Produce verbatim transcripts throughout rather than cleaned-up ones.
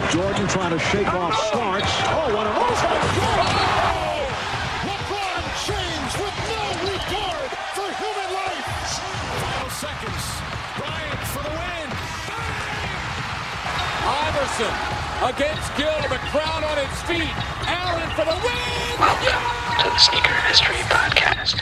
Jordan trying to shake off Starks. Oh, what a move by Jordan! LeBron James with no regard for human life. Final seconds. Bryant for the win. Iverson against Gill. The crowd on its feet. Allen for the win. Welcome Yeah! to the Sneaker History Podcast.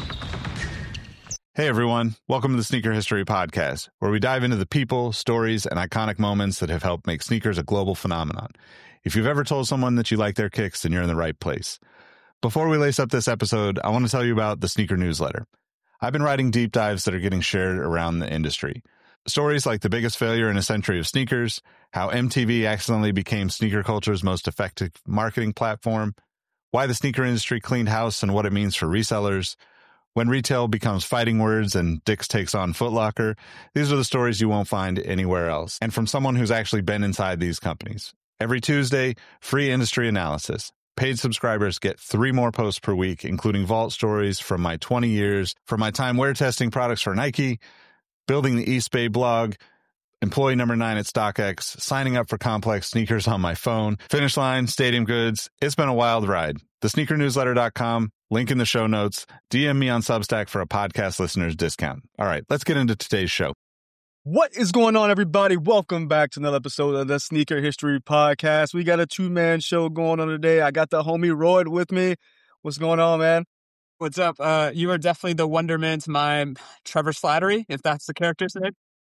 Hey everyone, welcome to the Sneaker History Podcast, where we dive into the people, stories, and iconic moments that have helped make sneakers a global phenomenon. If you've ever told someone that you like their kicks, then you're in the right place. Before we lace up this episode, I want to tell you about the Sneaker Newsletter. I've been writing deep dives that are getting shared around the industry. Stories like the biggest failure in a century of sneakers, how M T V accidentally became sneaker culture's most effective marketing platform, why the sneaker industry cleaned house and what it means for resellers, when retail becomes fighting words and Dick's takes on Foot Locker. These are the stories you won't find anywhere else, and from someone who's actually been inside these companies. Every Tuesday, free industry analysis. Paid subscribers get three more posts per week, including vault stories from my twenty years, from my time wear testing products for Nike, building the East Bay blog, employee number nine at StockX, signing up for Complex sneakers on my phone, Finish Line, Stadium Goods. It's been a wild ride. the sneaker newsletter dot com, link in the show notes. D M me on Substack for a podcast listener's discount. All right, let's get into today's show. What is going on, everybody? Welcome back to another episode of the Sneaker History Podcast. We got a two-man show going on today. I got the homie Roy with me. What's going on, man? What's up? Uh, you are definitely the Wonderman to my Trevor Slattery, if that's the character's name.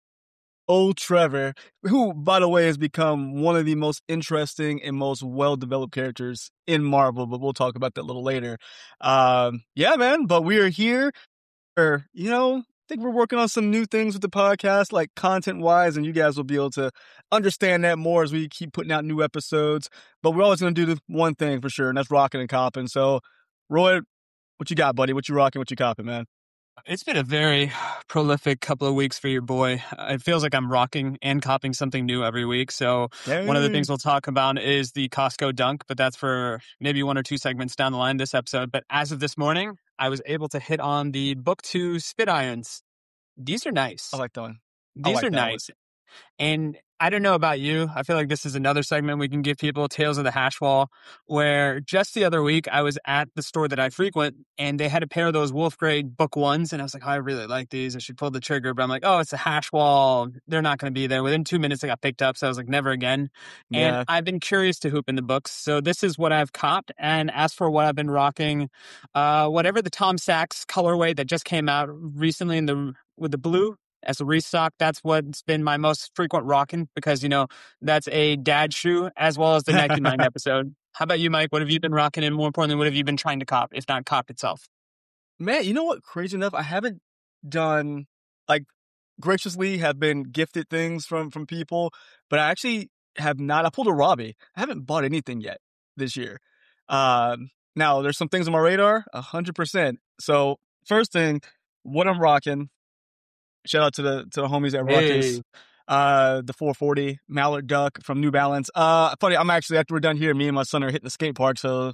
Old Trevor, who, by the way, has become one of the most interesting and most well-developed characters in Marvel, but we'll talk about that a little later. Um, yeah, man, but we are here. Or, you know, I think we're working on some new things with the podcast, like content-wise, and you guys will be able to understand that more as we keep putting out new episodes. But we're always going to do the one thing for sure, and that's rocking and copping. So, Roy, what you got, buddy? What you rocking? What you copping, man? It's been a very prolific couple of weeks for your boy. It feels like I'm rocking and copping something new every week. So Yay. One of the things we'll talk about is the Costco Dunk, but that's for maybe one or two segments down the line this episode. But as of this morning, I was able to hit on the Book two Spit Irons. These are nice. I like that one. These like are that nice. One. And I don't know about you. I feel like this is another segment we can give people, Tales of the Hash Wall, where just the other week I was at the store that I frequent and they had a pair of those Wolf Grade Book Ones. And I was like, oh, I really like these. I should pull the trigger. But I'm like, oh, it's a Hash Wall. They're not going to be there. Within two minutes, they got picked up. So I was like, never again. Yeah. And I've been curious to hoop in the books. So this is what I've copped. And as for what I've been rocking, uh, whatever the Tom Sachs colorway that just came out recently in the with the blue, as a restock, that's what's been my most frequent rocking because, you know, that's a dad shoe as well as the Nike Mind episode. How about you, Mike? What have you been rocking? And more importantly, what have you been trying to cop, if not cop itself? Man, you know what? Crazy enough, I haven't done, like, graciously have been gifted things from, from people, but I actually have not. I pulled a Robbie. I haven't bought anything yet this year. Um, now, there's some things on my radar, one hundred percent. So, first thing, what I'm rocking, shout out to the to the homies at Ruckus. Hey. Uh, the four forty Mallard Duck from New Balance. Uh, funny, I'm actually, after we're done here, me and my son are hitting the skate park, so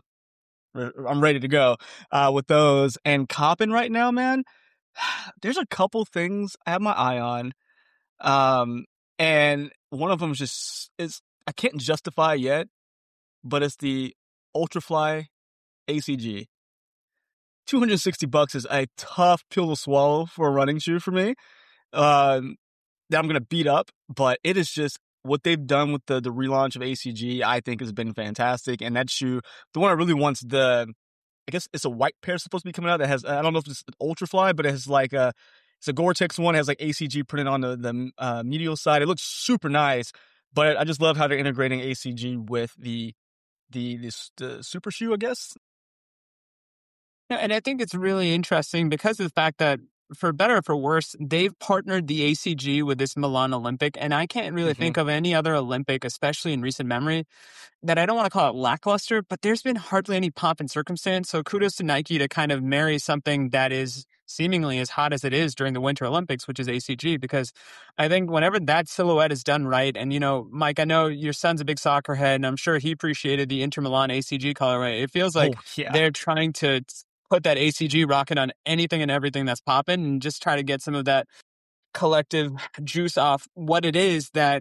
I'm ready to go uh, with those. And copping right now, man, there's a couple things I have my eye on. Um, and one of them is just, is I can't justify yet, but it's the Ultrafly A C G. two hundred sixty bucks is a tough pill to swallow for a running shoe for me. Um, that I'm going to beat up, but it is just what they've done with the, the relaunch of A C G, I think has been fantastic. And that shoe, the one I really want's the, I guess it's a white pair supposed to be coming out that has, I don't know if it's Ultrafly, but it has like a, it's a Gore-Tex one, has like A C G printed on the, the uh, medial side. It looks super nice, but I just love how they're integrating A C G with the, the, this, the super shoe, I guess. Yeah, and I think it's really interesting because of the fact that, for better or for worse, they've partnered the A C G with this Milan Olympic, and I can't really Mm-hmm. think of any other Olympic, especially in recent memory, that I don't want to call it lackluster, but there's been hardly any pomp and circumstance. So kudos to Nike to kind of marry something that is seemingly as hot as it is during the Winter Olympics, which is A C G, because I think whenever that silhouette is done right, and, you know, Mike, I know your son's a big soccer head, and I'm sure he appreciated the Inter Milan A C G colorway. It feels like Oh, yeah. they're trying to put that A C G rocket on anything and everything that's popping and just try to get some of that collective juice off what it is that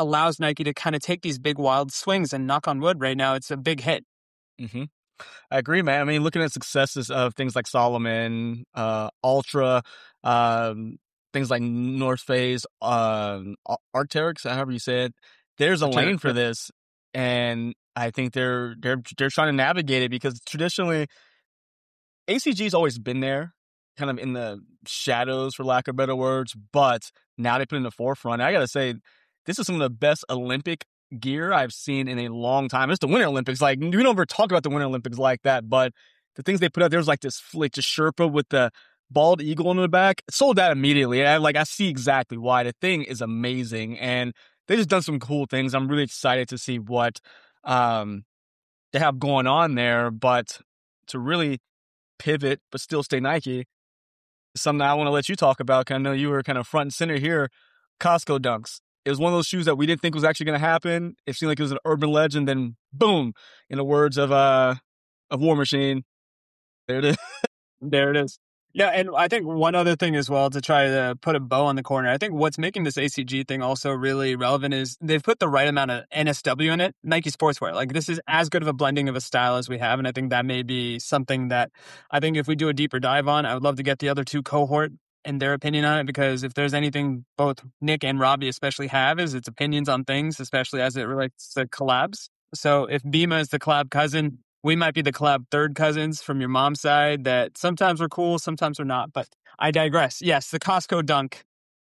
allows Nike to kind of take these big wild swings, and knock on wood right now, it's a big hit. Mm-hmm. I agree, man. I mean, looking at successes of things like Salomon, uh, Ultra, um, things like North Face, um, Arc'teryx, however you say it, there's a Arc'teryx, lane for yeah. this, and I think they're they're they're trying to navigate it because traditionally, A C G's always been there, kind of in the shadows, for lack of better words, but now they put it in the forefront. I gotta say, this is some of the best Olympic gear I've seen in a long time. It's the Winter Olympics. Like, we don't ever talk about the Winter Olympics like that, but the things they put out, there's like this, like, just Sherpa with the bald eagle on the back. It sold out immediately. I like, I see exactly why. The thing is amazing, and they just done some cool things. I'm really excited to see what um they have going on there, but to really pivot but still stay Nike, something I want to let you talk about, because I know you were kind of front and center here. Costco Dunks. It was one of those shoes that we didn't think was actually going to happen. It seemed like it was an urban legend, then boom, in the words of uh of War Machine, there it is. There it is. Yeah, and I think one other thing as well, to try to put a bow on the corner, I think what's making this A C G thing also really relevant is they've put the right amount of N S W in it, Nike Sportswear. Like, this is as good of a blending of a style as we have, and I think that may be something that I think if we do a deeper dive on, I would love to get the other two cohort and their opinion on it, because if there's anything both Nick and Robbie especially have, is its opinions on things, especially as it relates to collabs. So if Bima is the collab cousin, we might be the collab third cousins from your mom's side that sometimes we're cool, sometimes we're not. But I digress. Yes, the Costco Dunk.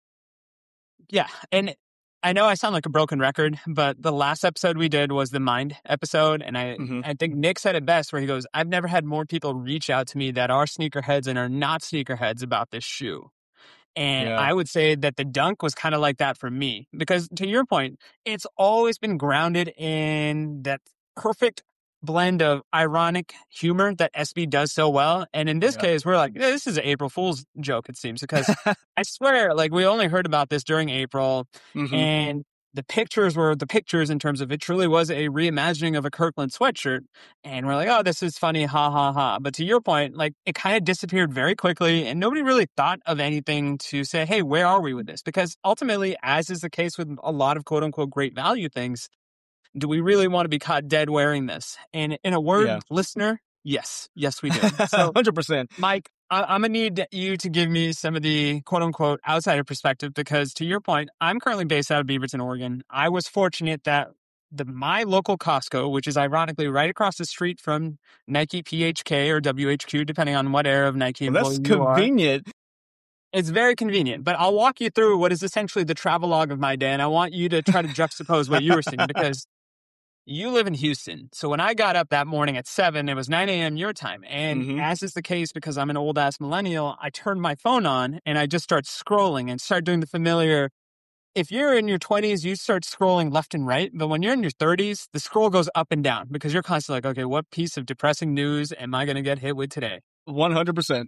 Yeah, and I know I sound like a broken record, but the last episode we did was the Mind episode, and I, Mhm. I think Nick said it best, where he goes, I've never had more people reach out to me that are sneakerheads and are not sneakerheads about this shoe. And Yeah. I would say that the Dunk was kind of like that for me, because to your point, it's always been grounded in that perfect blend of ironic humor that S B does so well. And in this Yeah. case, we're like, "Yeah, this is an April Fool's joke, it seems," because I swear, like, we only heard about this during April, Mhm. and the pictures were the pictures in terms of it truly was a reimagining of a Kirkland sweatshirt. And we're like, oh, this is funny, ha, ha, ha. But to your point, like, it kind of disappeared very quickly, and nobody really thought of anything to say, hey, where are we with this? Because ultimately, as is the case with a lot of quote unquote great value things, do we really want to be caught dead wearing this? And in a word, Yeah. listener, yes, yes, we do. So, one hundred percent. Mike, I- I'm going to need you to give me some of the quote-unquote outsider perspective, because to your point, I'm currently based out of Beaverton, Oregon. I was fortunate that the my local Costco, which is ironically right across the street from Nike P H K or W H Q, depending on what era of Nike Well, that's employee you are. convenient. It's very convenient, but I'll walk you through what is essentially the travelogue of my day, and I want you to try to juxtapose what you were seeing, because you live in Houston. So when I got up that morning at seven, it was nine a.m. your time. And Mhm. as is the case, because I'm an old ass millennial, I turned my phone on and I just start scrolling and start doing the familiar. If you're in your twenties, you start scrolling left and right. But when you're in your thirties, the scroll goes up and down, because you're constantly like, okay, what piece of depressing news am I going to get hit with today? one hundred percent.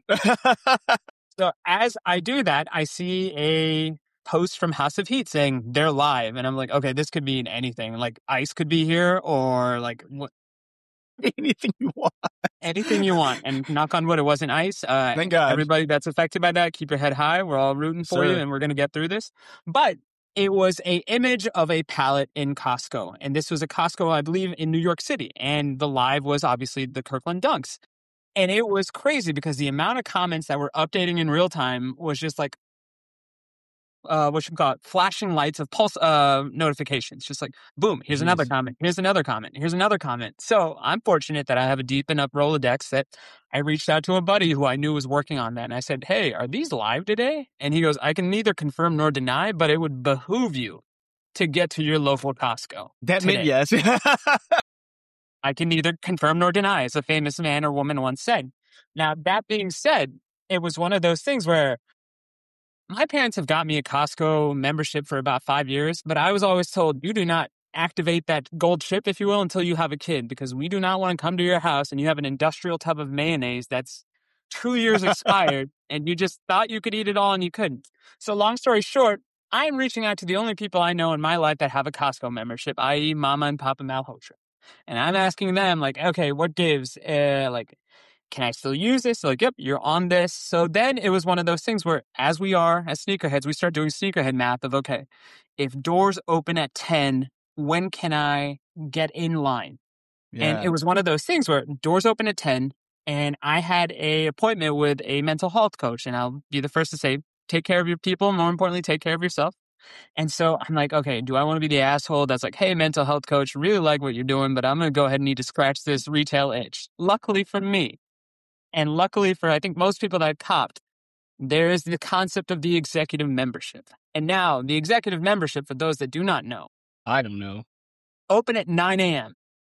So as I do that, I see a post from House of Heat saying they're live. And I'm like, okay, this could mean anything. Like, Ice could be here, or like what, Anything you want. anything you want. And knock on wood, it wasn't Ice. Uh, Thank God. Everybody that's affected by that, keep your head high. We're all rooting for you, Sir. and we're going to get through this. But it was a image of a pallet in Costco. And this was a Costco, I believe, in New York City. And the live was obviously the Kirkland Dunks. And it was crazy, because the amount of comments that were updating in real time was just like, uh, what you call it, flashing lights of pulse uh, notifications. Just like, boom, here's another Jeez. comment, here's another comment, here's another comment. So I'm fortunate that I have a deep enough Rolodex that I reached out to a buddy who I knew was working on that. And I said, hey, are these live today? And he goes, I can neither confirm nor deny, but it would behoove you to get to your local Costco. That meant today. yes. I can neither confirm nor deny, as a famous man or woman once said. Now, that being said, it was one of those things where my parents have got me a Costco membership for about five years, but I was always told, you do not activate that gold chip, if you will, until you have a kid, because we do not want to come to your house and you have an industrial tub of mayonnaise that's two years expired and you just thought you could eat it all and you couldn't. So long story short, I am reaching out to the only people I know in my life that have a Costco membership, that is. Mama and Papa Malhotra. And I'm asking them, like, okay, what gives? Uh, like, can I still use this? They're like, yep, you're on this. So then it was one of those things where, as we are as sneakerheads, we start doing sneakerhead math of, okay, if doors open at ten, when can I get in line? Yeah. And it was one of those things where doors open at ten, and I had a appointment with a mental health coach. And I'll be the first to say, take care of your people. More importantly, take care of yourself. And so I'm like, okay, do I want to be the asshole that's like, hey, mental health coach, really like what you're doing, but I'm going to go ahead and need to scratch this retail itch. Luckily for me, and luckily for, I think, most people that copped, there is the concept of the executive membership. And now the executive membership, for those that do not know, I don't know. open at nine a.m.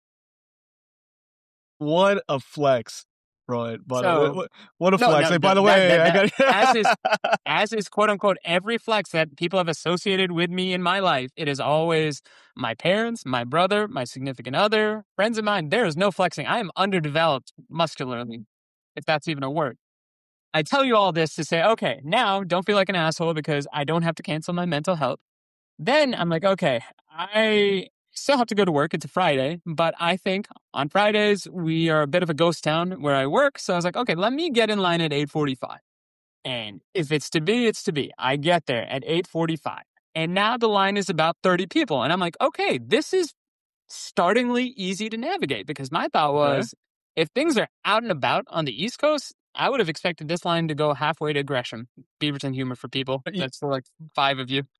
What a flex, bro. But So- what, what a No, flex. no, Hey, by no, the way, that- I that- got as is as is quote unquote every flex that people have associated with me in my life, it is always my parents, my brother, my significant other, friends of mine. There is no flexing. I am underdeveloped muscularly, if that's even a word. I tell you all this to say, okay, now don't feel like an asshole because I don't have to cancel my mental health. Then I'm like, okay, I still have to go to work. It's a Friday, but I think on Fridays we are a bit of a ghost town where I work. So I was like, okay, let me get in line at eight forty-five. And if it's to be, it's to be. I get there at eight forty-five. And now the line is about thirty people. And I'm like, okay, this is startingly easy to navigate because my thought was if things are out and about on the East Coast, I would have expected this line to go halfway to Gresham. Beaverton humor for people. But you- That's for like five of you.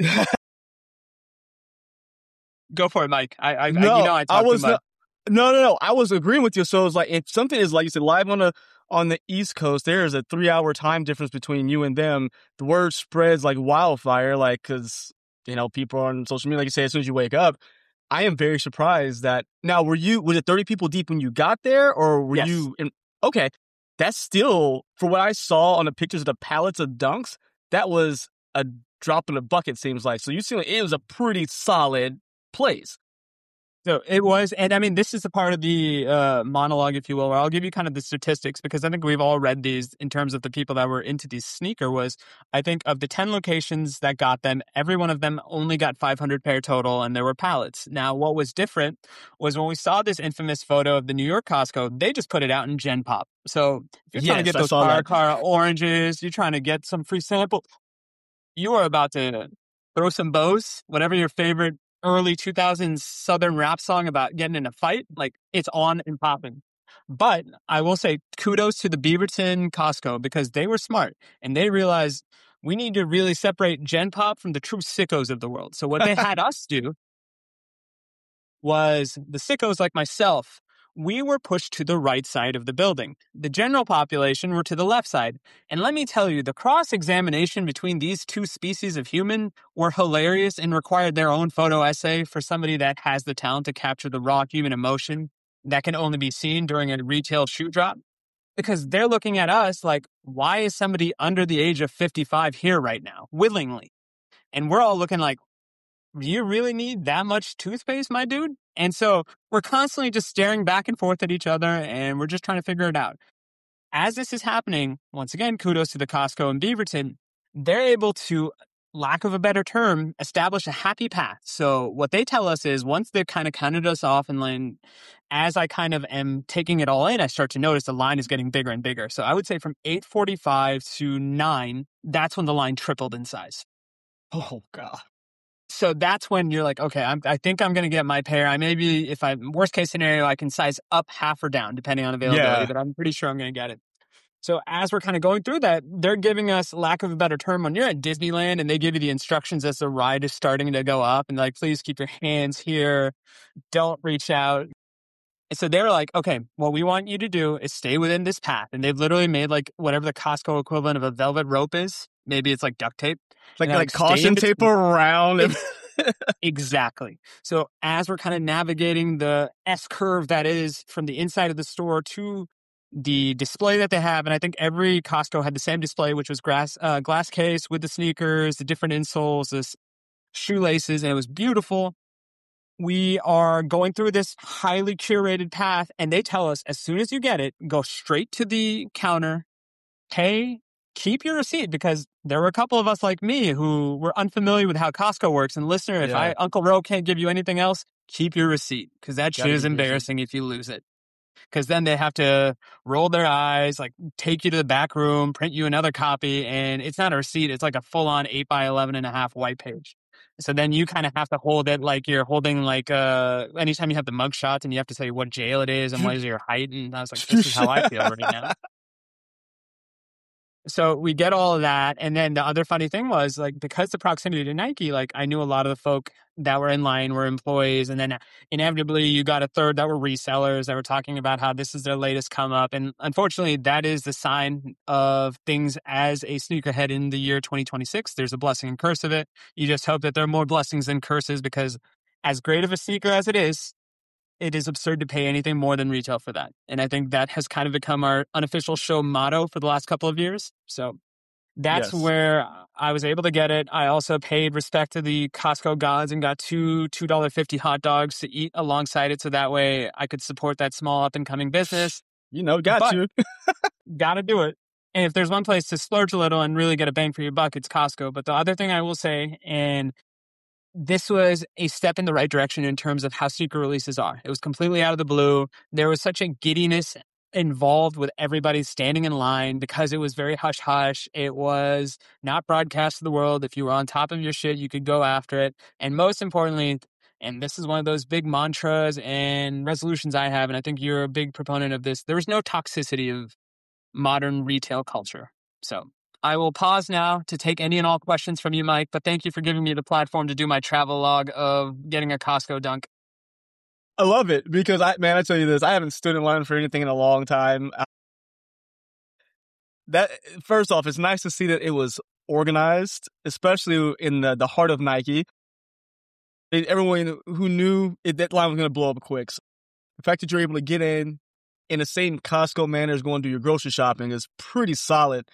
Go for it, Mike. I, I, no, I you know I talk was too much. no, no, no. I was agreeing with you. So it's like if something is like you said live on the on the East Coast, there is a three hour time difference between you and them. The word spreads like wildfire, like because you know people on social media, like you say, as soon as you wake up. I am very surprised that now were you was it thirty people deep when you got there, or were Yes. you in? Okay, that's still for what I saw on the pictures of the pallets of dunks. That was a drop in the bucket. Seems like so. You seem like it was a pretty solid place. So it was, and I mean, this is the part of the uh, monologue, if you will, where I'll give you kind of the statistics because I think we've all read these in terms of the people that were into these sneaker was, I think of the ten locations that got them, every one of them only got five hundred pair total and there were pallets. Now, what was different was when we saw this infamous photo of the New York Costco, they just put it out in Gen Pop. So if you're trying to Yes, get I those saw car, that. car oranges, you're trying to get some free sample, you are about to throw some bows, whatever your favorite early two thousands Southern rap song about getting in a fight, like it's on and popping. But I will say kudos to the Beaverton Costco because they were smart and they realized we need to really separate Gen Pop from the true sickos of the world. So what they had us do was the sickos like myself, we were pushed to the right side of the building. The general population were to the left side. And let me tell you, the cross-examination between these two species of human were hilarious and required their own photo essay for somebody that has the talent to capture the raw human emotion that can only be seen during a retail shoe drop. Because they're looking at us like, why is somebody under the age of fifty-five here right now, willingly? And we're all looking like, do you really need that much toothpaste, my dude? And so we're constantly just staring back and forth at each other and we're just trying to figure it out. As this is happening, once again, kudos to the Costco in Beaverton, they're able to, lack of a better term, establish a happy path. So what they tell us is once they've kind of counted us off and then as I kind of am taking it all in, I start to notice the line is getting bigger and bigger. So I would say from eight forty-five to nine, that's when the line tripled in size. Oh God. So that's when you're like, okay, I'm, I think I'm going to get my pair. I maybe, if I'm worst case scenario, I can size up half or down depending on availability, Yeah. but I'm pretty sure I'm going to get it. So as we're kind of going through that, they're giving us, lack of a better term, when you're at Disneyland and they give you the instructions as the ride is starting to go up and like, please keep your hands here. Don't reach out. And so they were like, okay, what we want you to do is stay within this path. And they've literally made like whatever the Costco equivalent of a velvet rope is. Maybe it's like duct tape. Like And, like stay in caution between- tape around. and- Exactly. So as we're kind of navigating the S curve that is from the inside of the store to the display that they have, and I think every Costco had the same display, which was glass uh, glass case with the sneakers, the different insoles, the s- shoelaces, and it was beautiful. We are going through this highly curated path, and they tell us as soon as you get it, go straight to the counter, pay, keep your receipt, because there were a couple of us like me who were unfamiliar with how Costco works. And listener, if Yeah. I Uncle Ro can't give you anything else, keep your receipt, because that shit Gotta is keep your receipt. embarrassing if you lose it. because then they have to roll their eyes, like take you to the back room, print you another copy, and it's not a receipt. It's like a full-on eight by eleven and a half white page. So then you kind of have to hold it like you're holding like uh anytime you have the mug shots and you have to say what jail it is and what is your height. And I was like, this is how I feel right now. So we get all of that. And then the other funny thing was, like, because the proximity to Nike, like, I knew a lot of the folk that were in line were employees. And then inevitably you got a third that were resellers that were talking about how this is their latest come up. And unfortunately, that is the sign of things as a sneakerhead in the year twenty twenty-six. There's a blessing and curse of it. You just hope that there are more blessings than curses, because as great of a sneaker as it is, it is absurd to pay anything more than retail for that. And I think that has kind of become our unofficial show motto for the last couple of years. So that's Yes. where I was able to get it. I also paid respect to the Costco gods and got two two dollars and fifty cents hot dogs to eat alongside it. So that way I could support that small up and coming business. You know, got But- you. Got to do it. And if there's one place to splurge a little and really get a bang for your buck, it's Costco. But the other thing I will say, and this was a step in the right direction in terms of how sneaker releases are. It was completely out of the blue. There was such a giddiness involved with everybody standing in line because it was very hush hush. It was not broadcast to the world. If you were on top of your shit, you could go after it. And most importantly, and this is one of those big mantras and resolutions I have, and I think you're a big proponent of this, there was no toxicity of modern retail culture. So I will pause now to take any and all questions from you, Mike, but thank you for giving me the platform to do my travel log of getting a Costco dunk. I love it because I, man, I tell you this, I haven't stood in line for anything in a long time. Uh, That first off, it's nice to see that it was organized, especially in the, the heart of Nike. And everyone who knew it, that line was going to blow up quick. So the fact that you're able to get in in the same Costco manner as going to do your grocery shopping is pretty solid.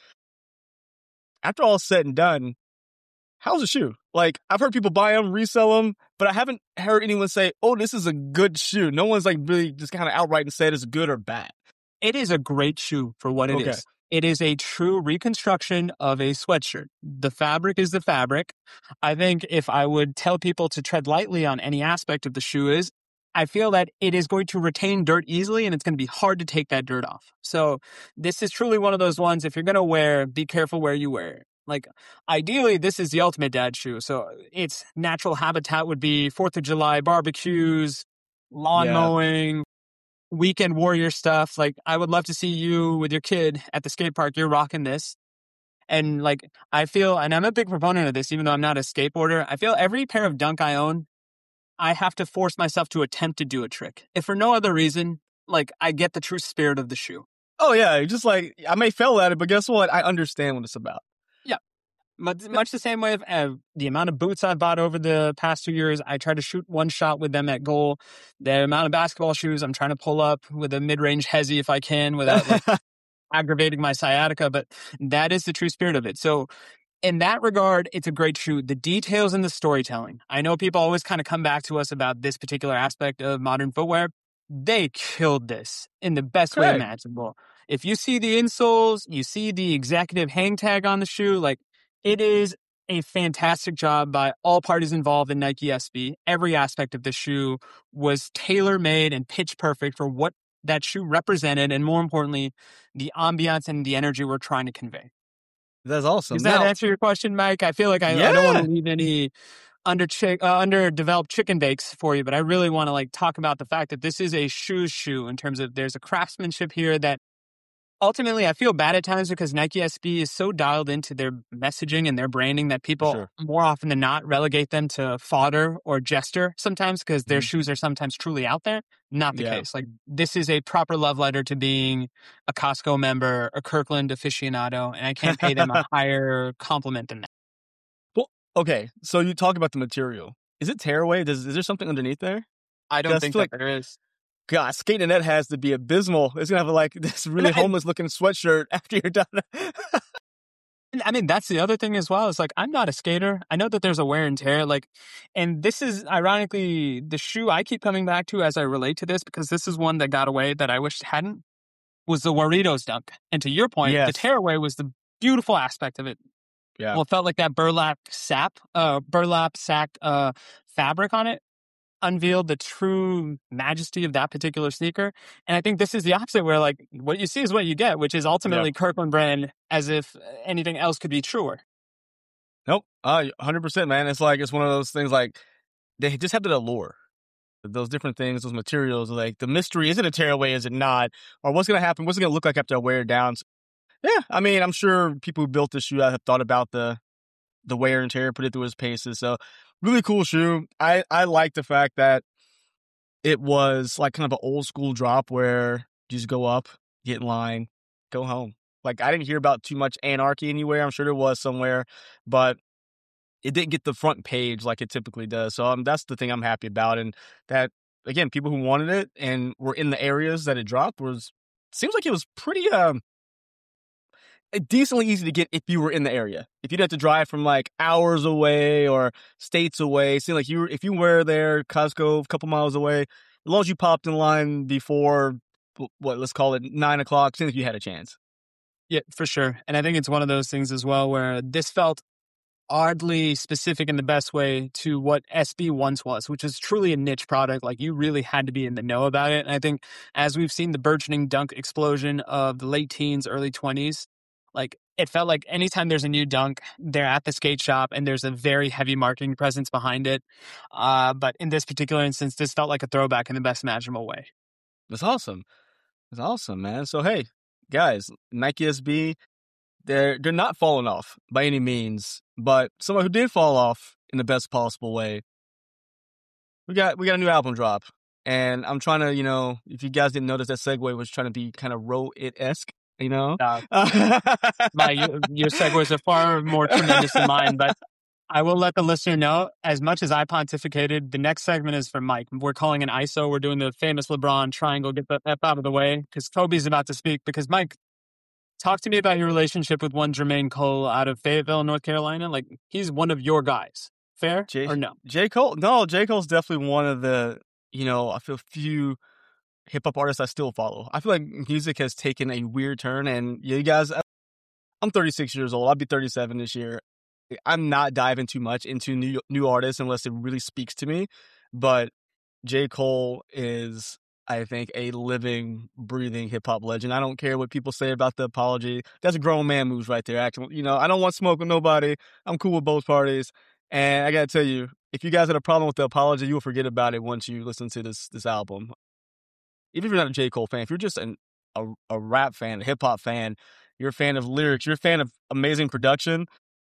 After all said and done, how's the shoe? Like, I've heard people buy them, resell them, but I haven't heard anyone say, oh, this is a good shoe. No one's like really just kind of outright and said it's good or bad. It is a great shoe for what it Okay. is. It is a true reconstruction of a sweatshirt. The fabric is the fabric. I think if I would tell people to tread lightly on any aspect of the shoe is, I feel that it is going to retain dirt easily and it's going to be hard to take that dirt off. So this is truly one of those ones, if you're going to wear, be careful where you wear it. Like, ideally, this is the ultimate dad shoe. So its natural habitat would be fourth of July barbecues, lawn Yeah. mowing, weekend warrior stuff. Like, I would love to see you with your kid at the skate park. You're rocking this. And like, I feel, and I'm a big proponent of this, even though I'm not a skateboarder, I feel every pair of Dunk I own, I have to force myself to attempt to do a trick. If for no other reason, like, I get the true spirit of the shoe. Oh, yeah. Just like, I may fail at it, but guess what? I understand what it's about. Much, much the same way of uh, the amount of boots I've bought over the past two years. I try to shoot one shot with them at goal. The amount of basketball shoes I'm trying to pull up with a mid-range hezzy if I can without like, aggravating my sciatica. But that is the true spirit of it. So in that regard, it's a great shoe. The details and the storytelling. I know people always kind of come back to us about this particular aspect of modern footwear. They killed this in the best way Okay. imaginable. If you see the insoles, you see the executive hang tag on the shoe, like, it is a fantastic job by all parties involved in Nike S B. Every aspect of the shoe was tailor-made and pitch perfect for what that shoe represented, and more importantly, the ambiance and the energy we're trying to convey. That's awesome. Does that Now- answer your question, Mike? I feel like I, I don't Yeah. want to leave any under chick, uh, underdeveloped chicken bakes for you, but I really want to like talk about the fact that this is a shoe shoe in terms of there's a craftsmanship here that ultimately, I feel bad at times because Nike S B is so dialed into their messaging and their branding that people Sure. more often than not relegate them to fodder or jester sometimes because their Mhm. shoes are sometimes truly out there. Not the Yeah. case. Like, this is a proper love letter to being a Costco member, a Kirkland aficionado, and I can't pay them a higher compliment than that. Okay, so you talk about the material. Is it tearaway? Does, is there something underneath there? I don't Just think like- that there is. God, skating in that has to be abysmal. It's gonna have like this really And- homeless looking sweatshirt after you're done. And, I mean, that's the other thing as well. It's like, I'm not a skater. I know that there's a wear and tear. Like, and this is ironically the shoe I keep coming back to as I relate to this, because this is one that got away that I wish hadn't, was the Warritos Dunk. And to your point, Yes. the tearaway was the beautiful aspect of it. Yeah. Well, it felt like that burlap sap, uh, burlap sacked uh, fabric on it. unveiled the true majesty of that particular sneaker. And I think this is the opposite, where like what you see is what you get, which is ultimately yeah. Kirkland brand, as if anything else could be truer. Nope. Uh, one hundred percent, man. It's like, it's one of those things like they just have that allure. Those different things, those materials, like the mystery, is it a tearaway, is it not? Or what's going to happen? What's it going to look like after I wear it down? So, yeah, I mean, I'm sure people who built this shoe have thought about the the wear and tear, put it through his paces. So really cool shoe. I, I like the fact that it was like kind of an old school drop where you just go up, get in line, go home. Like I didn't hear about too much anarchy anywhere. I'm sure there was somewhere, but it didn't get the front page like it typically does. So um, that's the thing I'm happy about. And that, again, people who wanted it and were in the areas that it dropped was, seems like it was pretty, um, decently easy to get if you were in the area. If you didn't have to drive from like hours away or states away, it seemed like you were, if you were there, Costco, a couple miles away, as long as you popped in line before, what, let's call it nine o'clock, it seems like you had a chance. Yeah, for sure. And I think it's one of those things as well where this felt oddly specific in the best way to what S B once was, which is truly a niche product. Like you really had to be in the know about it. And I think as we've seen the burgeoning dunk explosion of the late teens, early twenties, like it felt like anytime there's a new dunk, they're at the skate shop and there's a very heavy marketing presence behind it. Uh, but in this particular instance, this felt like a throwback in the best imaginable way. That's awesome. That's awesome, man. So, hey, guys, Nike S B, They're they're not falling off by any means, but someone who did fall off in the best possible way. We got we got a new album drop, and I'm trying to, you know, if you guys didn't notice, that segue was trying to be kind of Row It-esque, you know. Uh, my your, your segues are far more tremendous than mine, but I will let the listener know. As much as I pontificated, the next segment is for Mike. We're calling an I S O. We're doing the famous LeBron triangle. Get the F out of the way because Kobe's about to speak. Because Mike, talk to me about your relationship with one Jermaine Cole out of Fayetteville, North Carolina. Like, he's one of your guys. Fair J- or no? J. Cole? No, J. Cole's definitely one of the, you know, I feel few hip-hop artists I still follow. I feel like music has taken a weird turn, and you guys, I'm thirty-six years old. I'll be thirty-seven this year. I'm not diving too much into new new artists unless it really speaks to me, but J. Cole is, I think, a living, breathing hip-hop legend. I don't care what people say about the apology. That's a grown man moves right there. Actually, you know, I don't want smoke with nobody. I'm cool with both parties. And I got to tell you, if you guys had a problem with the apology, you'll forget about it once you listen to this this album. Even if you're not a J. Cole fan, if you're just an, a, a rap fan, a hip-hop fan, you're a fan of lyrics, you're a fan of amazing production,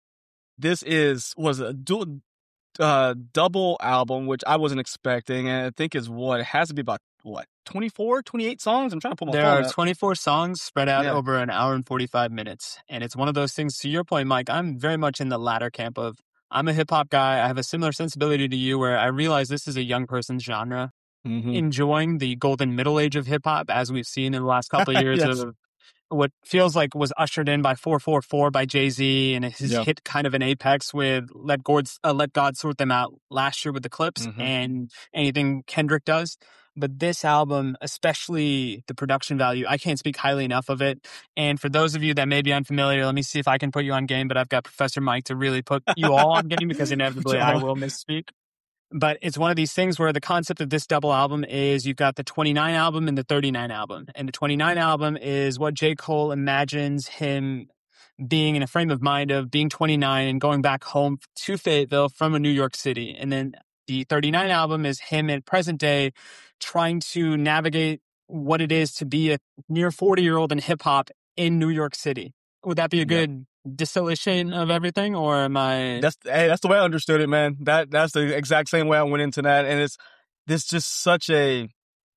this is was a dual, uh, double album, which I wasn't expecting. And I think is what, it has to be about, what, twenty-four, twenty-eight songs? I'm trying to pull my There phone are up. twenty-four songs spread out Yeah. over an hour and forty-five minutes. And it's one of those things, to your point, Mike, I'm very much in the latter camp of, I'm a hip-hop guy. I have a similar sensibility to you where I realize this is a young person's genre. Mm-hmm. Enjoying the golden middle age of hip-hop, as we've seen in the last couple of years Yes. of what feels like was ushered in by four four four by Jay-Z, and his Yeah. hit kind of an apex with Let God, uh, Let God Sort Them Out last year with the Clips, Mhm. and anything Kendrick does. But this album, especially the production value, I can't speak highly enough of it. And for those of you that may be unfamiliar, let me see if I can put you on game, but I've got Professor Mike to really put you all on game because inevitably I will misspeak. But it's one of these things where the concept of this double album is you've got the twenty-nine album and the thirty-nine album. And the twenty-nine album is what J. Cole imagines him being in a frame of mind of being twenty-nine and going back home to Fayetteville from a New York City. And then the thirty-nine album is him in present day trying to navigate what it is to be a near forty-year-old in hip-hop in New York City. Would that be a good distillation of everything, or am I? That's hey, that's the way I understood it, man. That that's the exact same way I went into that, and it's this just such a.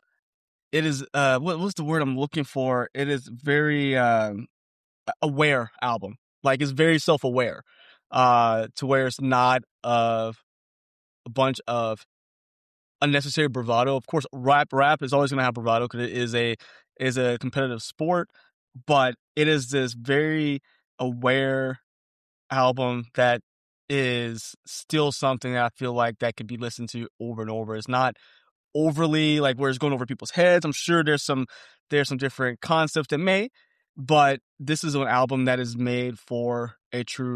It is uh, what what's the word I'm looking for? It is very um, aware album. Like it's very self aware, uh, to where it's not of a bunch of unnecessary bravado. Of course, rap rap is always going to have bravado because it is a is a competitive sport, but it is this very aware album that is still something that I feel like that could be listened to over and over. It's not overly like where it's going over people's heads. I'm sure there's some there's some different concepts that may, but this is an album that is made for a true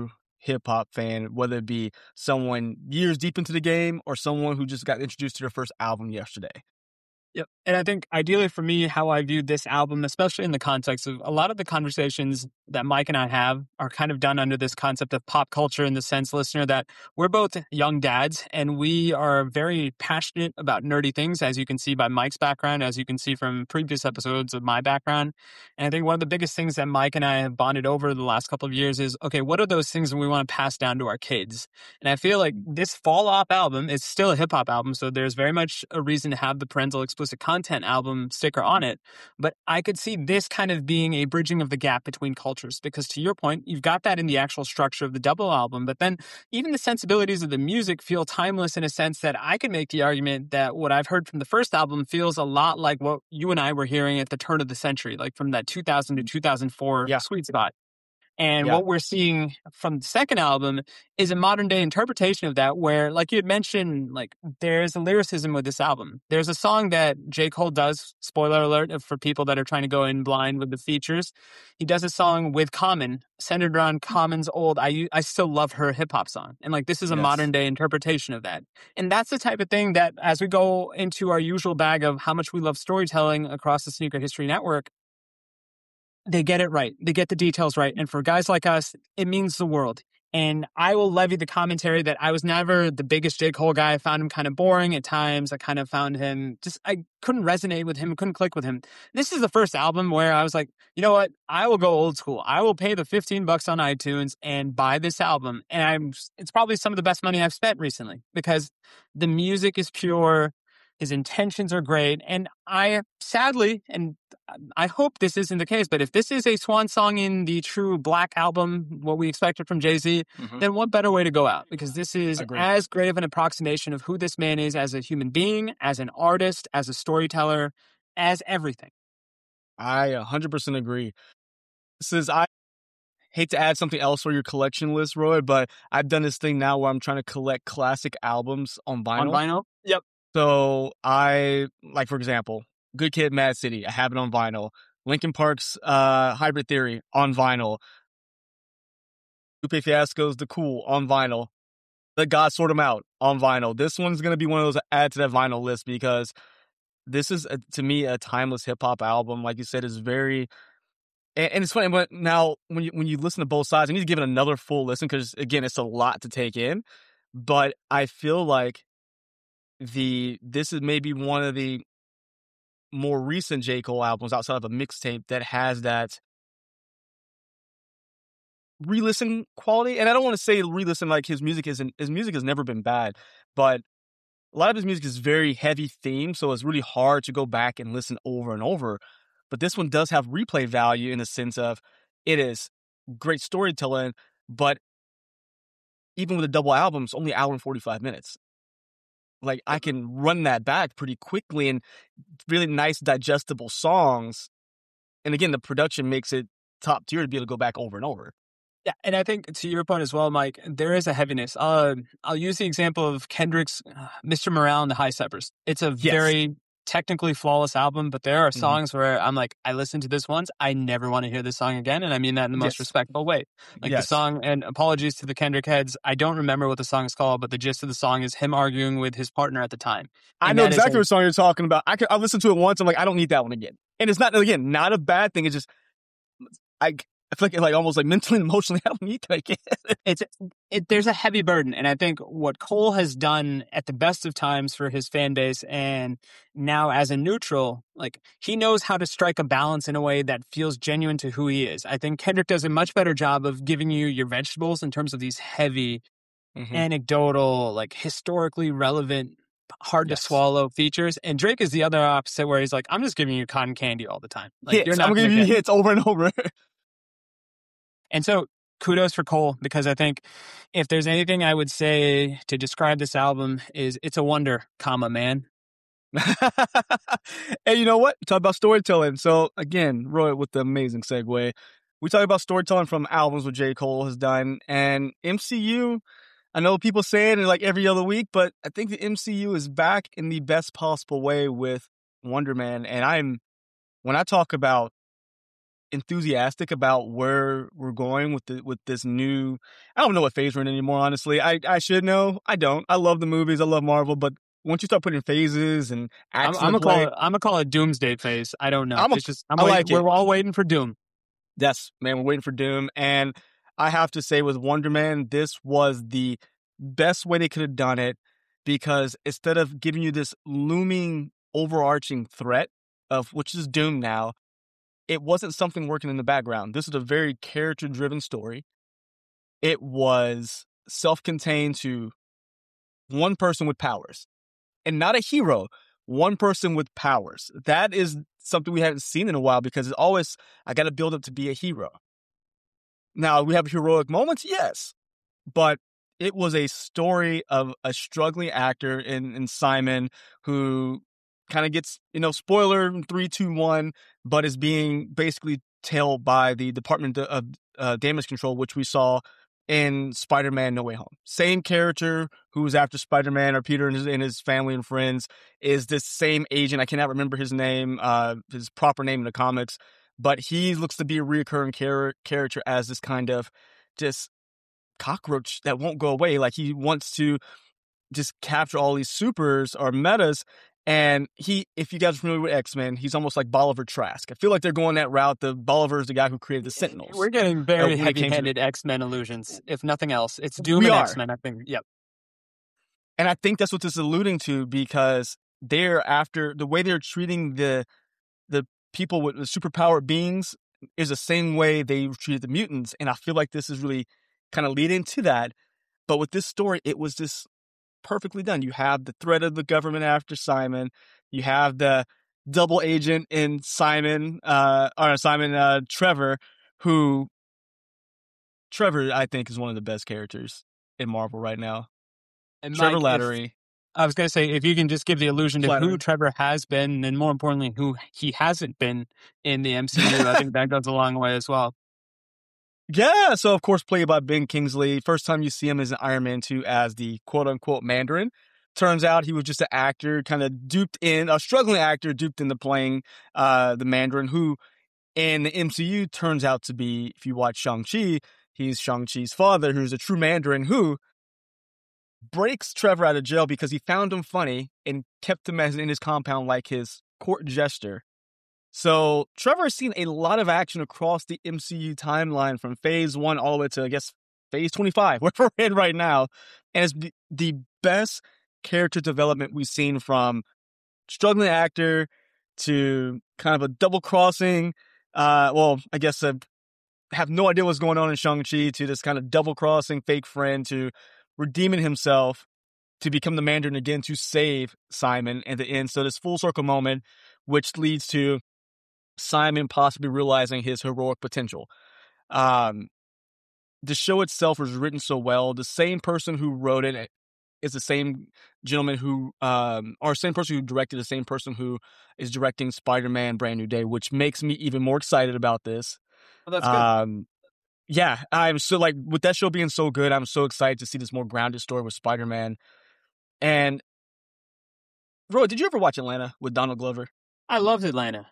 hip hop fan, whether it be someone years deep into the game or someone who just got introduced to their first album yesterday. Yep. And I think ideally for me, how I viewed this album, especially in the context of a lot of the conversations that Mike and I have are kind of done under this concept of pop culture, in the sense, listener, that we're both young dads and we are very passionate about nerdy things, as you can see by Mike's background, as you can see from previous episodes of my background. And I think one of the biggest things that Mike and I have bonded over the last couple of years is, okay, what are those things that we want to pass down to our kids? And I feel like this Fall Off album is still a hip hop album, so there's very much a reason to have the parental explicit content album sticker on it. But I could see this kind of being a bridging of the gap between cultures, because to your point, you've got that in the actual structure of the double album, but then even the sensibilities of the music feel timeless, in a sense that I could make the argument that what I've heard from the first album feels a lot like what you and I were hearing at the turn of the century, like from that two thousand to two thousand four Yeah. sweet spot. And Yeah. what we're seeing from the second album is a modern day interpretation of that, where, like you had mentioned, like there's a lyricism with this album. There's a song that J. Cole does, spoiler alert for people that are trying to go in blind with the features. He does a song with Common, centered around Common's old I I Still Love Her hip hop song. And like this is a Yes. modern day interpretation of that. And that's the type of thing that, as we go into our usual bag of how much we love storytelling across the Sneaker History Network, they get it right. They get the details right. And for guys like us, it means the world. And I will levy the commentary that I was never the biggest J. Cole guy. I found him kind of boring at times. I kind of found him just, I couldn't resonate with him, couldn't click with him. This is the first album where I was like, you know what? I will go old school. I will pay the fifteen bucks on iTunes and buy this album. And I'm, it's probably some of the best money I've spent recently, because the music is pure. His intentions are great. And I sadly, and I hope this isn't the case, but if this is a swan song in the true Black Album, what we expected from Jay-Z, Mhm. then what better way to go out? Because this is Agreed. as great of an approximation of who this man is as a human being, as an artist, as a storyteller, as everything. I one hundred percent agree. This is, I hate to add something else for your collection list, Roy, but I've done this thing now where I'm trying to collect classic albums on vinyl. On vinyl? Yep. So I, like, for example, Good Kid, Mad City, I have it on vinyl. Linkin Park's uh, Hybrid Theory on vinyl. Lupe Fiasco's The Cool on vinyl. Let God Sort 'Em Out on vinyl. This one's going to be one of those I add to that vinyl list, because this is, a, to me, a timeless hip-hop album. Like you said, it's very... And, and it's funny, but now when you, when you listen to both sides, I need to give it another full listen, because, again, it's a lot to take in. But I feel like the this is maybe one of the more recent J. Cole albums outside of a mixtape that has that re-listen quality. And I don't want to say re-listen like his music isn't, his music has never been bad, but a lot of his music is very heavy themed, so it's really hard to go back and listen over and over. But this one does have replay value in the sense of it is great storytelling, but even with a double album, it's only an hour and forty-five minutes. Like, I can run that back pretty quickly, and really nice, digestible songs. And again, the production makes it top tier to be able to go back over and over. Yeah, and I think to your point as well, Mike, there is a heaviness. Uh, I'll use the example of Kendrick's uh, Mister Morale and the High Steppers. It's a Yes. very technically flawless album, but there are Mhm. songs where I'm like, I listened to this once, I never want to hear this song again, and I mean that in the most Yes. respectful way. Like Yes. the song, and apologies to the Kendrick heads, I don't remember what the song is called, but the gist of the song is him arguing with his partner at the time. I And know that is exactly a- what song you're talking about. I could, I listened to it once. I'm like, I don't need that one again. And it's not, again, not a bad thing. It's just, I, I feel like, like almost like mentally and emotionally, I don't need that again. It's it, there's a heavy burden, and I think what Cole has done at the best of times for his fan base, and now as a neutral, like he knows how to strike a balance in a way that feels genuine to who he is. I think Kendrick does a much better job of giving you your vegetables in terms of these heavy, Mhm. anecdotal, like historically relevant, hard Yes. to swallow features. And Drake is the other opposite, where he's like, I'm just giving you cotton candy all the time. Like Hits. you're not I'm going to gonna give you get- hits over and over. And so kudos for Cole, because I think if there's anything I would say to describe this album is it's a wonder, comma, man. And you know what? Talk about storytelling. So again, Roy, with the amazing segue, we talk about storytelling from albums what J. Cole has done, and M C U. I know people say it like every other week, but I think the M C U is back in the best possible way with Wonder Man. And I'm, when I talk about enthusiastic about where we're going with the with this new. I don't know what phase we're in anymore. Honestly, I I should know. I don't. I love the movies. I love Marvel, but once you start putting phases and acts, I'm, I'm in gonna play, call it. I'm gonna call it Doomsday phase. I don't know. I'm a- it's just I'm I waiting, like it. we're all waiting for Doom. Yes, man, we're waiting for Doom, and I have to say with Wonder Man, this was the best way they could have done it, because instead of giving you this looming overarching threat of which is Doom now, it wasn't something working in the background. This is a very character-driven story. It was self-contained to one person with powers, and not a hero. One person with powers. That is something we haven't seen in a while, because it's always, I got to build up to be a hero. Now, we have heroic moments, yes, but it was a story of a struggling actor in, in Simon who kind of gets, you know, spoiler three, two, one, but is being basically tailed by the Department of uh, Damage Control, which we saw in Spider-Man No Way Home. Same character who was after Spider-Man or Peter and his, and his family and friends is this same agent. I cannot remember his name, uh, his proper name in the comics, but he looks to be a recurring char- character as this kind of just cockroach that won't go away. Like, he wants to just capture all these supers or metas. And he, if you guys are familiar with X-Men, he's almost like Bolivar Trask. I feel like they're going that route. The Bolivar is the guy who created the Sentinels. We're getting very Uh, when it came to heavy-handed the- X-Men illusions, if nothing else. It's Doom We and are. X-Men, I think. Yep. And I think that's what this is alluding to, because they're after the way they're treating the the people with the superpowered beings is the same way they treated the mutants. And I feel like this is really kind of leading to that. But with this story, it was just perfectly done. You have the threat of the government after Simon. You have the double agent in Simon, uh, or Simon uh, Trevor, who Trevor I think is one of the best characters in Marvel right now. And Trevor Mike, if- Lattery. I was going to say, if you can just give the illusion to Flattering. who Trevor has been, and more importantly, who he hasn't been in the M C U, I think that goes a long way as well. Yeah, so of course played by Ben Kingsley. First time you see him is in Iron Man two as the quote-unquote Mandarin. Turns out he was just an actor, kind of duped in, a struggling actor duped into playing uh, the Mandarin, who in the M C U turns out to be, if you watch Shang-Chi, he's Shang-Chi's father, who's a true Mandarin who breaks Trevor out of jail because he found him funny and kept him as in his compound like his court jester. So Trevor has seen a lot of action across the M C U timeline from phase one all the way to, I guess, phase twenty-five, where we're in right now. And it's the best character development we've seen, from struggling actor to kind of a double crossing. Uh, well, I guess I have no idea what's going on in Shang-Chi, to this kind of double crossing fake friend, to redeeming himself to become the Mandarin again to save Simon at the end. So this full circle moment, which leads to Simon possibly realizing his heroic potential. Um, the show itself was written so well. The same person who wrote it is the same gentleman who, um, or same person who directed, the same person who is directing Spider-Man Brand New Day, which makes me even more excited about this. Well, that's good. Um, yeah, I'm so, like, with that show being so good, I'm so excited to see this more grounded story with Spider-Man. And, bro, did you ever watch Atlanta with Donald Glover? I loved Atlanta.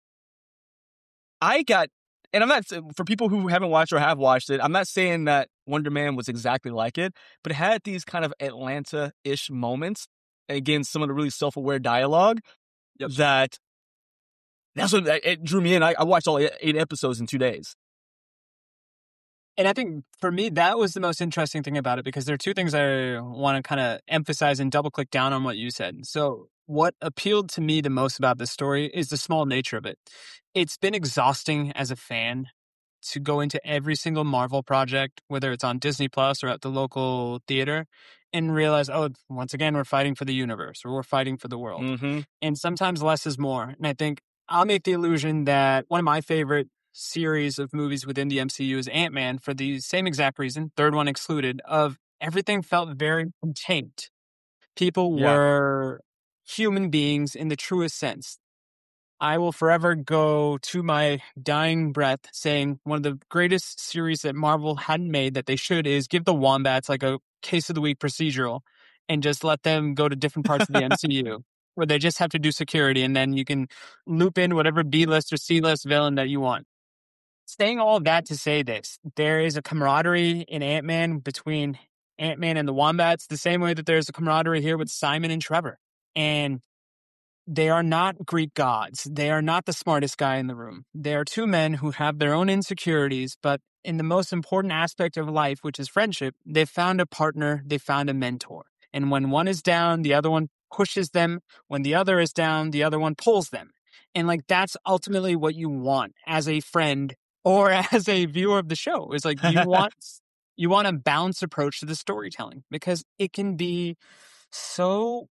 I got, and I'm not, for people who haven't watched or have watched it, I'm not saying that Wonder Man was exactly like it, but it had these kind of Atlanta-ish moments. Again, some of the really self-aware dialogue Yep. that, that's what, it drew me in. I, I watched all eight, eight episodes in two days. And I think for me, that was the most interesting thing about it, because there are two things I want to kind of emphasize and double click down on what you said. So what appealed to me the most about this story is the small nature of it. It's been exhausting as a fan to go into every single Marvel project, whether it's on Disney Plus or at the local theater, and realize, oh, once again, we're fighting for the universe, or we're fighting for the world. Mm-hmm. And sometimes less is more. And I think I'll make the illusion that one of my favorite series of movies within the M C U is Ant-Man, for the same exact reason, third one excluded, of everything felt very contained. People Yeah. were human beings in the truest sense. I will forever go to my dying breath saying one of the greatest series that Marvel hadn't made that they should is give the Wombats like a case of the week procedural and just let them go to different parts of the M C U where they just have to do security, and then you can loop in whatever B-list or C-list villain that you want. saying all of that to say this, there is a camaraderie in Ant-Man between Ant-Man and the Wombats, the same way that there's a camaraderie here with Simon and Trevor. And they are not Greek gods. They are not the smartest guy in the room. They are two men who have their own insecurities, but in the most important aspect of life, which is friendship, they've found a partner, they found a mentor. And when one is down, the other one pushes them. When the other is down, the other one pulls them. And like, that's ultimately what you want as a friend or as a viewer of the show. Is like, you want, you want a balanced approach to the storytelling, because it can be so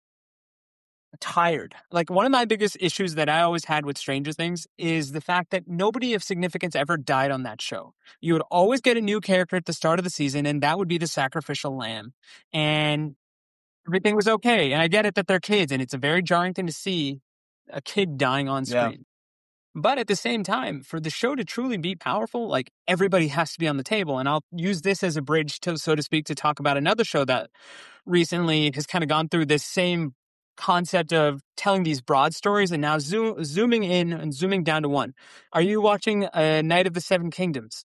tired. Like, one of my biggest issues that I always had with Stranger Things is the fact that nobody of significance ever died on that show. You would always get a new character at the start of the season, and that would be the sacrificial lamb. And everything was okay. And I get it that they're kids, and it's a very jarring thing to see a kid dying on screen. Yeah. But at the same time, for the show to truly be powerful, like, everybody has to be on the table. And I'll use this as a bridge, to, so to speak, to talk about another show that recently has kind of gone through this same concept of telling these broad stories and now zoom, zooming in and zooming down to one. Are you watching uh, Night of the Seven Kingdoms?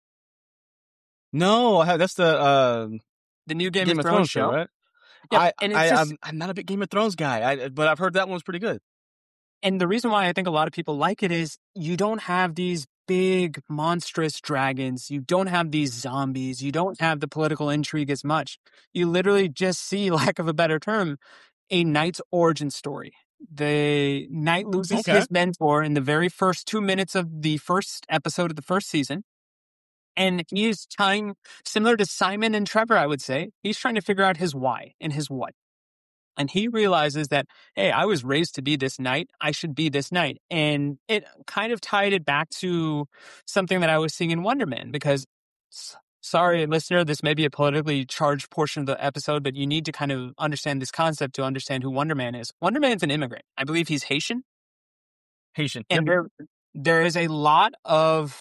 No, I have, that's the uh, the new Game, Game of, of Thrones, Thrones show, right? Yeah, I, and it's I, just, I'm, I'm not a big Game of Thrones guy, I, but I've heard that one's pretty good. And the reason why I think a lot of people like it is you don't have these big, monstrous dragons. You don't have these zombies. You don't have the political intrigue as much. You literally just see, lack of a better term, a knight's origin story. The knight loses okay. his mentor in the very first two minutes of the first episode of the first season. And he's trying, similar to Simon and Trevor, I would say, he's trying to figure out his why and his what. And he realizes that, hey, I was raised to be this knight. I should be this knight. And it kind of tied it back to something that I was seeing in Wonder Man, because, sorry, listener, this may be a politically charged portion of the episode, but you need to kind of understand this concept to understand who Wonder Man is. Wonder Man's an immigrant. I believe he's Haitian. Haitian. And yep. there, there is a lot of,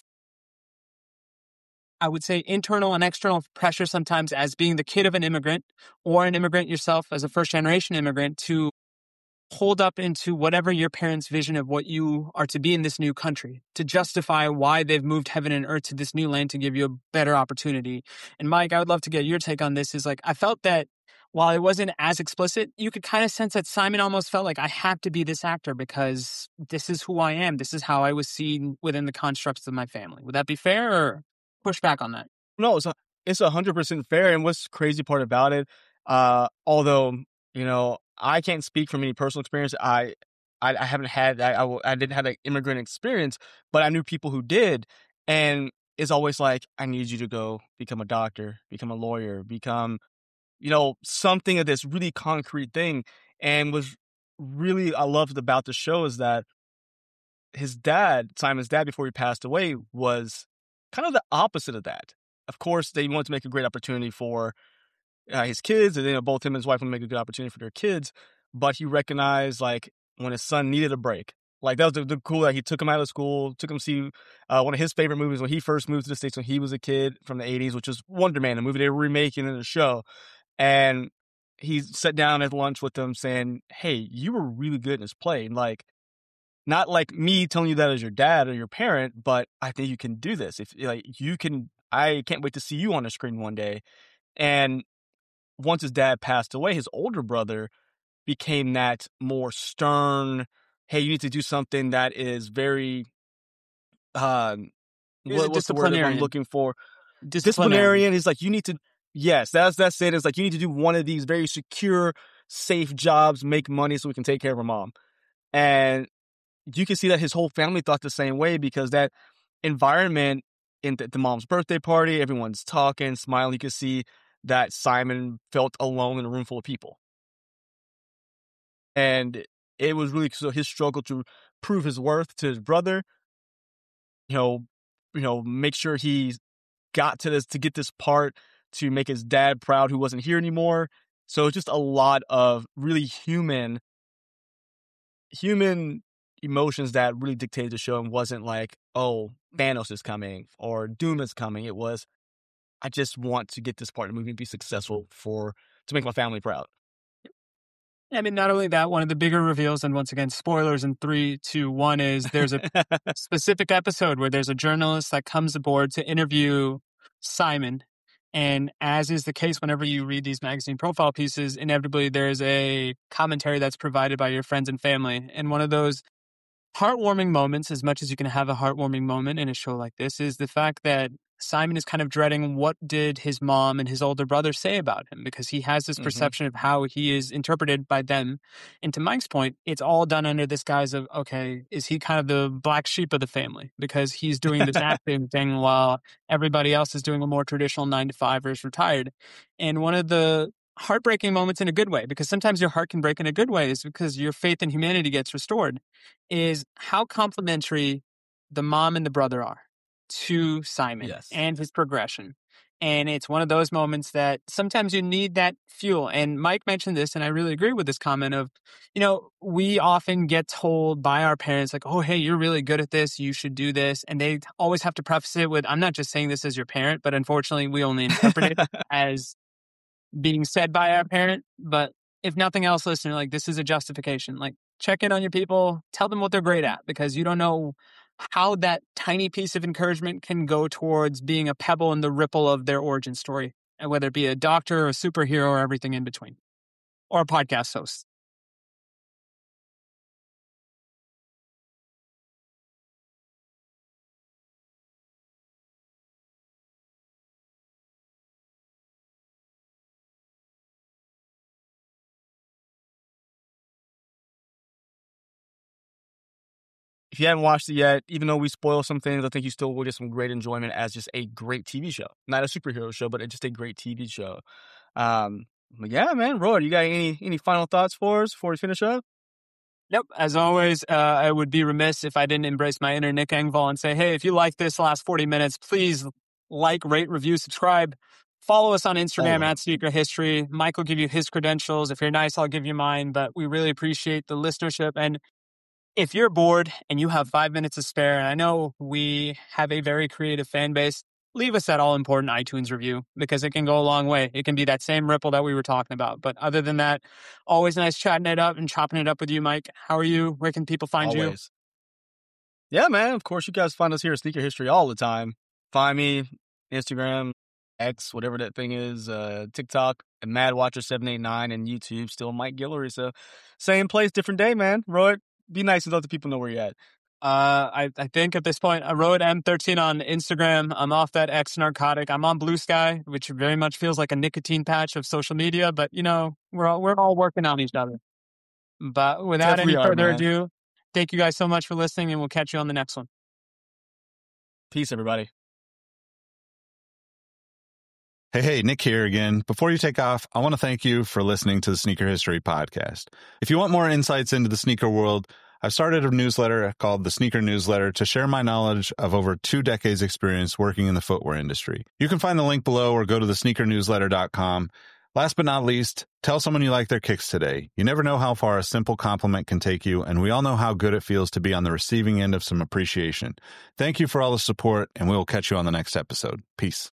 I would say, internal and external pressure sometimes as being the kid of an immigrant or an immigrant yourself as a first generation immigrant to hold up into whatever your parents' vision of what you are to be in this new country, to justify why they've moved heaven and earth to this new land to give you a better opportunity. And Mike, I would love to get your take on this. Is like, I felt that while it wasn't as explicit, you could kind of sense that Simon almost felt like, I have to be this actor because this is who I am. This is how I was seen within the constructs of my family. Would that be fair, or push back on that? No, it's a, it's a hundred percent fair. And what's crazy part about it, uh, although, you know, I can't speak from any personal experience. I, I, I haven't had, I, I, I didn't have an immigrant experience, but I knew people who did. And it's always like, I need you to go become a doctor, become a lawyer, become, you know, something of this really concrete thing. And was really, I loved about the show is that his dad, Simon's dad, before he passed away, was kind of the opposite of that. Of course, they wanted to make a great opportunity for uh, his kids, and then both him and his wife wanted to make a good opportunity for their kids. But he recognized, like, when his son needed a break. Like, that was the, the cool that he took him out of school, took him to see uh, one of his favorite movies when he first moved to the States when he was a kid from the eighties, which was Wonder Man, a movie they were remaking in the show. And he sat down at lunch with them saying, hey, you were really good in this play. And, like, not like me telling you that as your dad or your parent, but I think you can do this. If like you can, I can't wait to see you on the screen one day. And once his dad passed away, his older brother became that more stern, hey, you need to do something that is very, um, what, what's the word that I'm looking for? Disciplinarian. Disciplinarian is like, you need to, yes, that's, that's it. It's like, you need to do one of these very secure, safe jobs, make money so we can take care of our mom. And you can see that his whole family thought the same way, because that environment in the, the mom's birthday party, everyone's talking, smiling. You could see that Simon felt alone in a room full of people. And it was really so his struggle to prove his worth to his brother, you know, you know, make sure he got to this, to get this part, to make his dad proud who wasn't here anymore. So it's just a lot of really human, human emotions that really dictated the show, and wasn't like, oh, Thanos is coming or Doom is coming. It was, I just want to get this part of the movie and be successful for, to make my family proud. I mean, not only that, one of the bigger reveals, and once again, spoilers in three, two, one, is there's a specific episode where there's a journalist that comes aboard to interview Simon. And as is the case whenever you read these magazine profile pieces, inevitably there's a commentary that's provided by your friends and family. And one of those heartwarming moments, as much as you can have a heartwarming moment in a show like this, is the fact that Simon is kind of dreading what did his mom and his older brother say about him, because he has this mm-hmm. perception of how he is interpreted by them. And to Mike's point, it's all done under this guise of, okay, is he kind of the black sheep of the family because he's doing this acting thing while everybody else is doing a more traditional nine to five or is retired. And one of the heartbreaking moments in a good way, because sometimes your heart can break in a good way, is because your faith in humanity gets restored, is how complementary the mom and the brother are to Simon yes. and his progression. And it's one of those moments that sometimes you need that fuel. And Mike mentioned this, and I really agree with this comment of, you know, we often get told by our parents, like, oh, hey, you're really good at this, you should do this. And they always have to preface it with, I'm not just saying this as your parent, but unfortunately we only interpret it as being said by our parent. But if nothing else, listener, like, this is a justification. Like, check in on your people, tell them what they're great at, because you don't know how that tiny piece of encouragement can go towards being a pebble in the ripple of their origin story, and whether it be a doctor or a superhero or everything in between, or a podcast host. If you haven't watched it yet, even though we spoil some things, I think you still will get some great enjoyment as just a great T V show. Not a superhero show, but just a great T V show. Um, but yeah, man, Roy, you got any any final thoughts for us before we finish up? Nope. As always, uh, I would be remiss if I didn't embrace my inner Nick Engvall and say, hey, if you like this last forty minutes, please like, rate, review, subscribe. Follow us on Instagram oh. at Sneaker History. Mike will give you his credentials. If you're nice, I'll give you mine. But we really appreciate the listenership. And if you're bored and you have five minutes to spare, and I know we have a very creative fan base, leave us that all-important iTunes review, because it can go a long way. It can be that same ripple that we were talking about. But other than that, always nice chatting it up and chopping it up with you, Mike. How are you? Where can people find always. you? Yeah, man. Of course, you guys find us here at Sneaker History all the time. Find me, Instagram, X, whatever that thing is, uh, TikTok, and Mad Watcher seven eight nine, and YouTube, still Mike Guillory. So same place, different day, man. Roy, be nice and let the people know where you're at. Uh, I, I think at this point, I wrote M thirteen on Instagram. I'm off that X narcotic. I'm on Blue Sky, which very much feels like a nicotine patch of social media, but you know, we're all, we're all working on each other. But without any are, further man. ado, thank you guys so much for listening, and we'll catch you on the next one. Peace, everybody. Hey, hey, Nick here again. Before you take off, I want to thank you for listening to the Sneaker History Podcast. If you want more insights into the sneaker world, I've started a newsletter called the Sneaker Newsletter to share my knowledge of over two decades experience working in the footwear industry. You can find the link below or go to the sneaker newsletter dot com. Last but not least, tell someone you like their kicks today. You never know how far a simple compliment can take you, and we all know how good it feels to be on the receiving end of some appreciation. Thank you for all the support, and we will catch you on the next episode. Peace.